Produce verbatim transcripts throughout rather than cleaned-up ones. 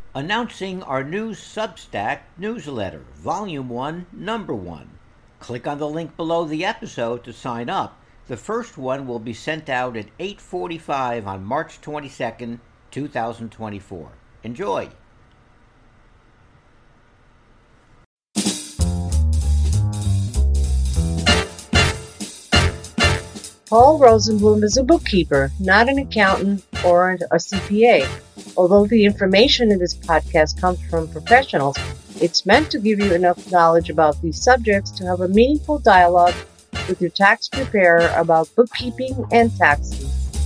Announcing our new Substack newsletter, Volume one, Number one. Click on the link below the episode to sign up. The first one will be sent out at eight forty-five on March twenty-second, twenty twenty-four. Enjoy! Paul Rosenblum is a bookkeeper, not an accountant or a C P A. Although the information in this podcast comes from professionals, it's meant to give you enough knowledge about these subjects to have a meaningful dialogue with your tax preparer about bookkeeping and taxes.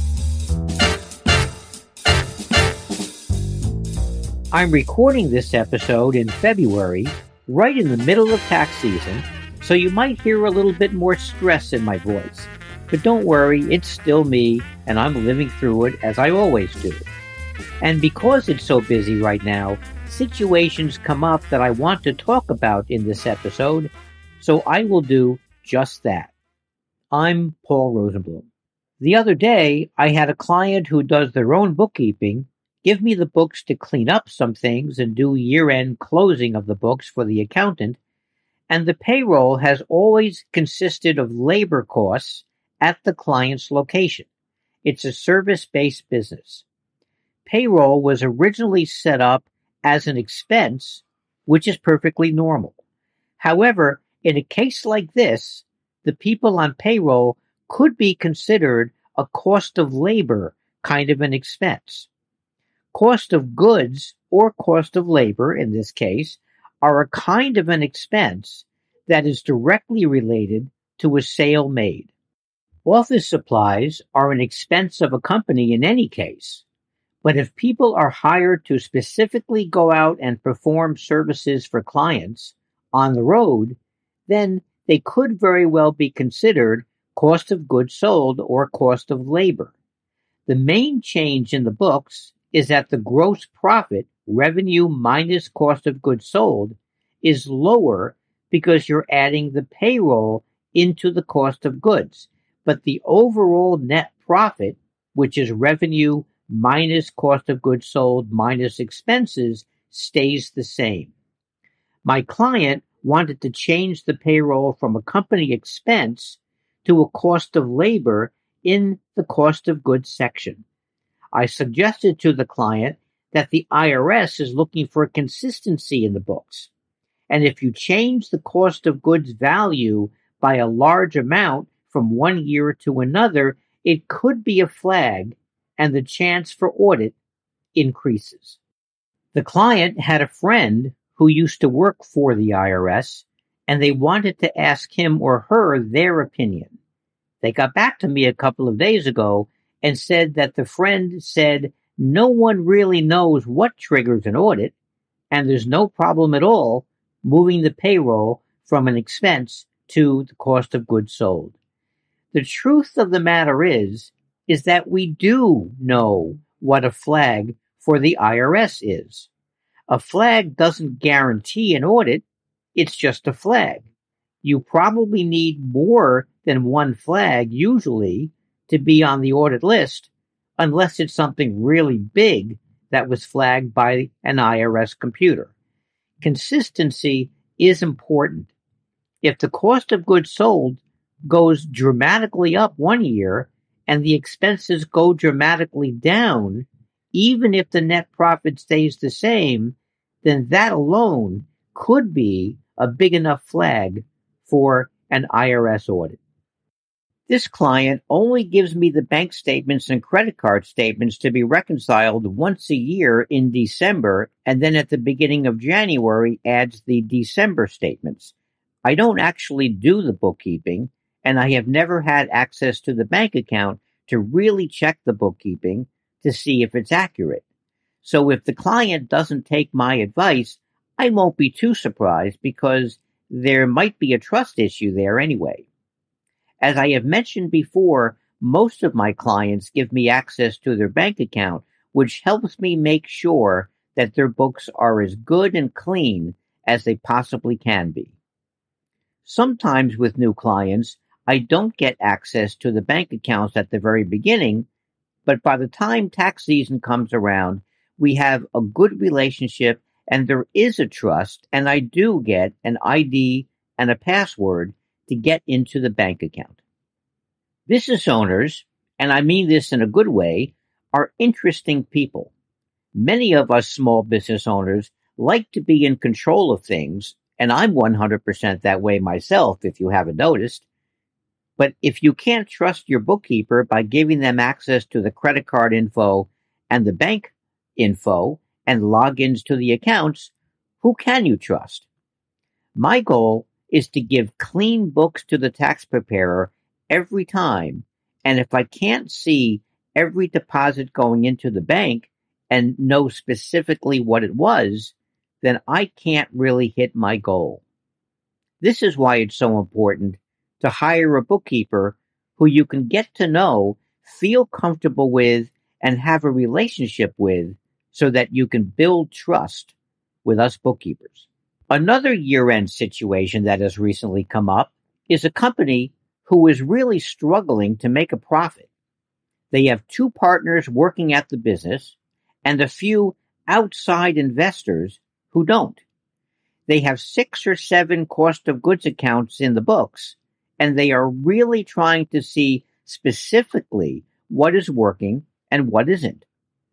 I'm recording this episode in February, right in the middle of tax season, so you might hear a little bit more stress in my voice. But don't worry, it's still me, and I'm living through it as I always do. And because it's so busy right now, situations come up that I want to talk about in this episode, so I will do just that. I'm Paul Rosenblum. The other day, I had a client who does their own bookkeeping give me the books to clean up some things and do year-end closing of the books for the accountant, and the payroll has always consisted of labor costs at the client's location. It's a service-based business. Payroll was originally set up as an expense, which is perfectly normal. However, in a case like this, the people on payroll could be considered a cost of labor kind of an expense. Cost of goods, or cost of labor in this case, are a kind of an expense that is directly related to a sale made. Office supplies are an expense of a company in any case, but if people are hired to specifically go out and perform services for clients on the road, then they could very well be considered cost of goods sold or cost of labor. The main change in the books is that the gross profit, revenue minus cost of goods sold, is lower because you're adding the payroll into the cost of goods. But the overall net profit, which is revenue minus cost of goods sold minus expenses, stays the same. My client wanted to change the payroll from a company expense to a cost of labor in the cost of goods section. I suggested to the client that the I R S is looking for consistency in the books. And if you change the cost of goods value by a large amount from one year to another, it could be a flag, and the chance for audit increases. The client had a friend who used to work for the I R S, and they wanted to ask him or her their opinion. They got back to me a couple of days ago and said that the friend said no one really knows what triggers an audit, and there's no problem at all moving the payroll from an expense to the cost of goods sold. The truth of the matter is, is that we do know what a flag for the I R S is. A flag doesn't guarantee an audit, it's just a flag. You probably need more than one flag, usually, to be on the audit list, unless it's something really big that was flagged by an I R S computer. Consistency is important. If the cost of goods sold goes dramatically up one year and the expenses go dramatically down, even if the net profit stays the same, then that alone could be a big enough flag for an I R S audit. This client only gives me the bank statements and credit card statements to be reconciled once a year in December, and then at the beginning of January adds the December statements. I don't actually do the bookkeeping, and I have never had access to the bank account to really check the bookkeeping to see if it's accurate. So if the client doesn't take my advice, I won't be too surprised because there might be a trust issue there anyway. As I have mentioned before, most of my clients give me access to their bank account, which helps me make sure that their books are as good and clean as they possibly can be. Sometimes with new clients, I don't get access to the bank accounts at the very beginning, but by the time tax season comes around, we have a good relationship and there is a trust, and I do get an I D and a password to get into the bank account. Business owners, and I mean this in a good way, are interesting people. Many of us small business owners like to be in control of things, and I'm one hundred percent that way myself, if you haven't noticed. But if you can't trust your bookkeeper by giving them access to the credit card info and the bank info and logins to the accounts, who can you trust? My goal is to give clean books to the tax preparer every time, and if I can't see every deposit going into the bank and know specifically what it was, then I can't really hit my goal. This is why it's so important to hire a bookkeeper who you can get to know, feel comfortable with, and have a relationship with so that you can build trust with us bookkeepers. Another year-end situation that has recently come up is a company who is really struggling to make a profit. They have two partners working at the business and a few outside investors who don't. They have six or seven cost of goods accounts in the books, and they are really trying to see specifically what is working and what isn't.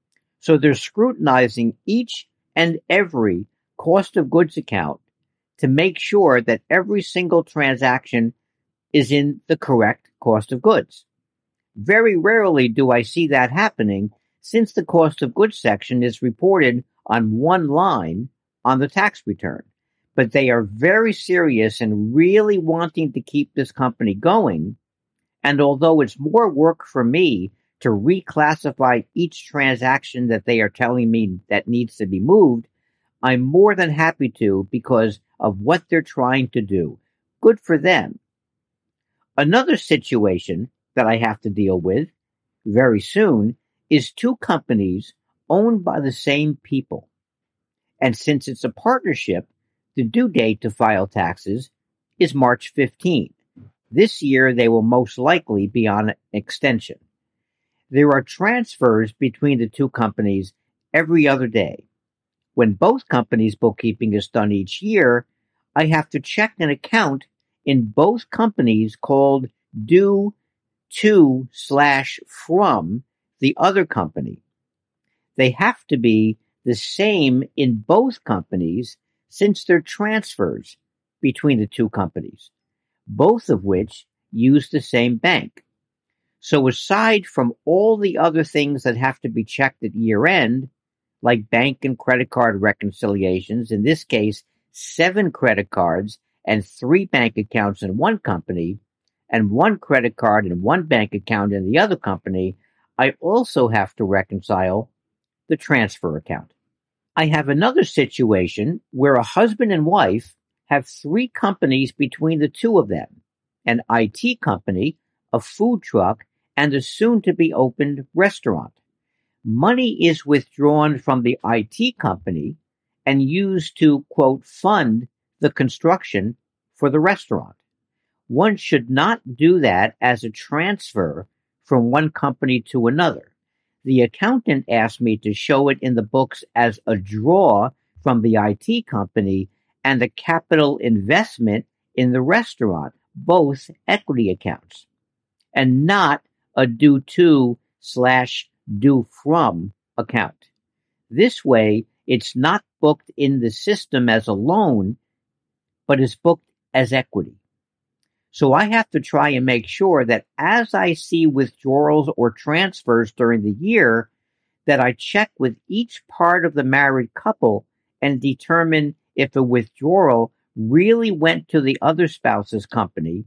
So they're scrutinizing each and every cost of goods account to make sure that every single transaction is in the correct cost of goods. Very rarely do I see that happening, since the cost of goods section is reported on one line on the tax return. But they are very serious and really wanting to keep this company going. And although it's more work for me to reclassify each transaction that they are telling me that needs to be moved, I'm more than happy to because of what they're trying to do. Good for them. Another situation that I have to deal with very soon is two companies owned by the same people. And since it's a partnership, the due date to file taxes is March fifteenth. This year, they will most likely be on extension. There are transfers between the two companies every other day. When both companies' bookkeeping is done each year, I have to check an account in both companies called due to slash from the other company. They have to be the same in both companies since they're transfers between the two companies, both of which use the same bank. So aside from all the other things that have to be checked at year end, like bank and credit card reconciliations, in this case, seven credit cards and three bank accounts in one company, and one credit card and one bank account in the other company, I also have to reconcile the transfer account. I have another situation where a husband and wife have three companies between the two of them, an I T company, a food truck, and a soon-to-be-opened restaurant. Money is withdrawn from the I T company and used to, quote, fund the construction for the restaurant. One should not do that as a transfer from one company to another. The accountant asked me to show it in the books as a draw from the I T company and a capital investment in the restaurant, both equity accounts, and not a due to slash due from account. This way, it's not booked in the system as a loan, but is booked as equity. So I have to try and make sure that as I see withdrawals or transfers during the year, that I check with each part of the married couple and determine if a withdrawal really went to the other spouse's company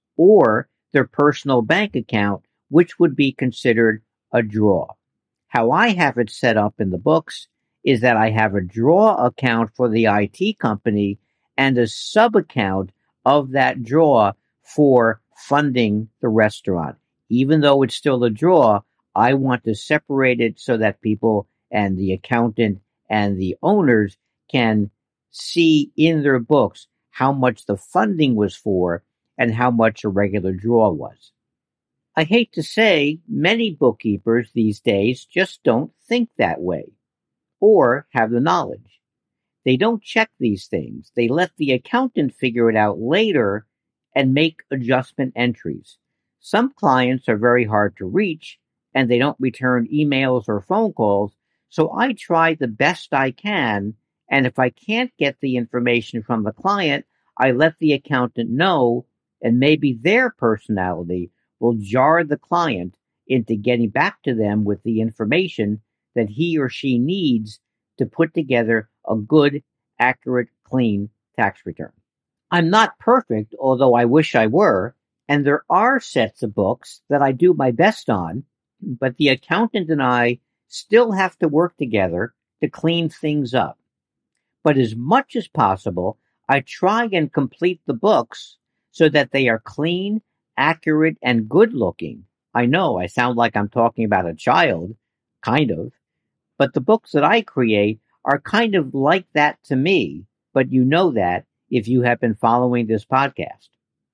or their personal bank account, which would be considered a draw. How I have it set up in the books is that I have a draw account for the I T company and a sub-account of that draw for funding the restaurant. Even though it's still a draw, I want to separate it so that people and the accountant and the owners can see in their books how much the funding was for and how much a regular draw was. I hate to say, many bookkeepers these days just don't think that way. or have the knowledge. They don't check these things. They let the accountant figure it out later and make adjustment entries. Some clients are very hard to reach, and they don't return emails or phone calls, so I try the best I can, and if I can't get the information from the client, I let the accountant know, and maybe their personality will jar the client into getting back to them with the information that he or she needs to put together a good, accurate, clean tax return. I'm not perfect, although I wish I were, and there are sets of books that I do my best on, but the accountant and I still have to work together to clean things up. But as much as possible, I try and complete the books so that they are clean, accurate, and good-looking. I know I sound like I'm talking about a child, kind of, but the books that I create are kind of like that to me, but you know that if you have been following this podcast.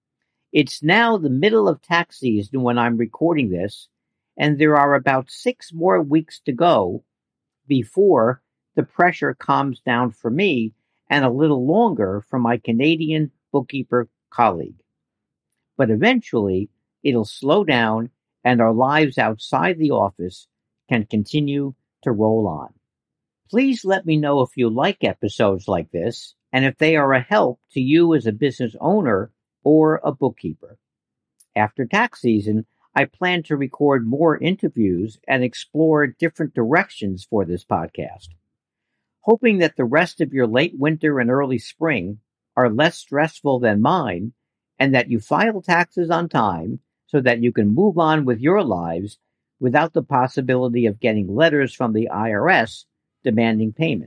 It's now the middle of tax season when I'm recording this, and there are about six more weeks to go before the pressure calms down for me and a little longer for my Canadian bookkeeper colleague. But eventually, it'll slow down and our lives outside the office can continue to roll on. Please let me know if you like episodes like this and if they are a help to you as a business owner or a bookkeeper. After tax season, I plan to record more interviews and explore different directions for this podcast. Hoping that the rest of your late winter and early spring are less stressful than mine, and that you file taxes on time so that you can move on with your lives without the possibility of getting letters from the I R S demanding payment.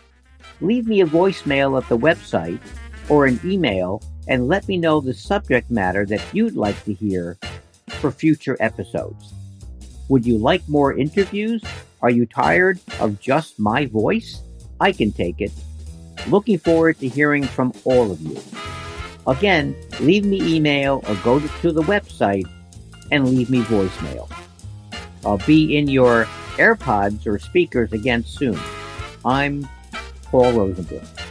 Leave me a voicemail at the website or an email and let me know the subject matter that you'd like to hear for future episodes. Would you like more interviews? Are you tired of just my voice? I can take it. Looking forward to hearing from all of you. Again, leave me email or go to the website and leave me voicemail. I'll be in your AirPods or speakers again soon. I'm Paul Rosenblum.